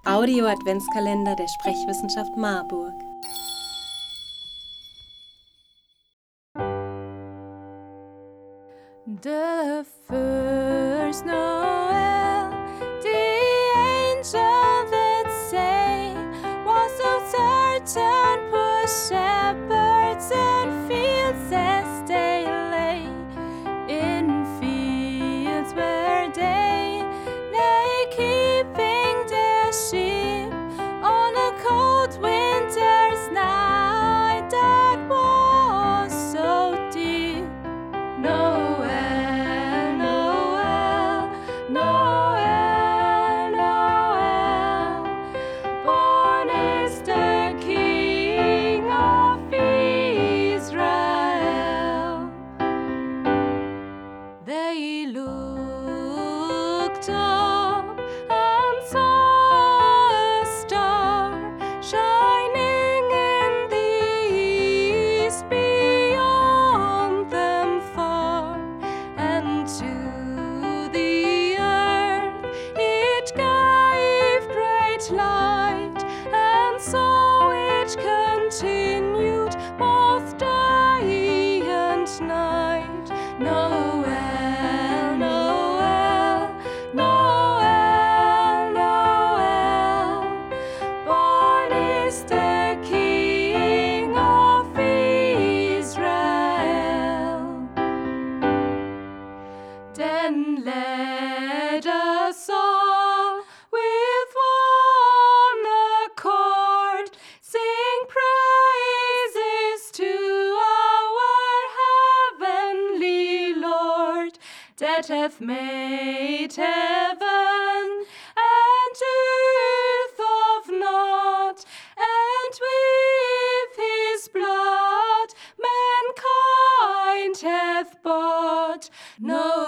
Audio-Adventskalender der Sprechwissenschaft Marburg. The first Noel, the angel that sang was so certain, poor shepherds and fields as they lay in fields where they lay keeping their sheep on a cold winter's night that was so deep. Noel, Noel, Noel, Noel, born is the King of Israel. They looked up and saw a star shining in the east beyond them far, and to the earth it gave great light, and so it continued both day and night. Noel, Noel, Noel, Noel, born is the King of Israel. Then let us all with one accord sing praises to our heavenly Lord, that hath made heaven and earth of naught, and with his blood mankind hath bought. No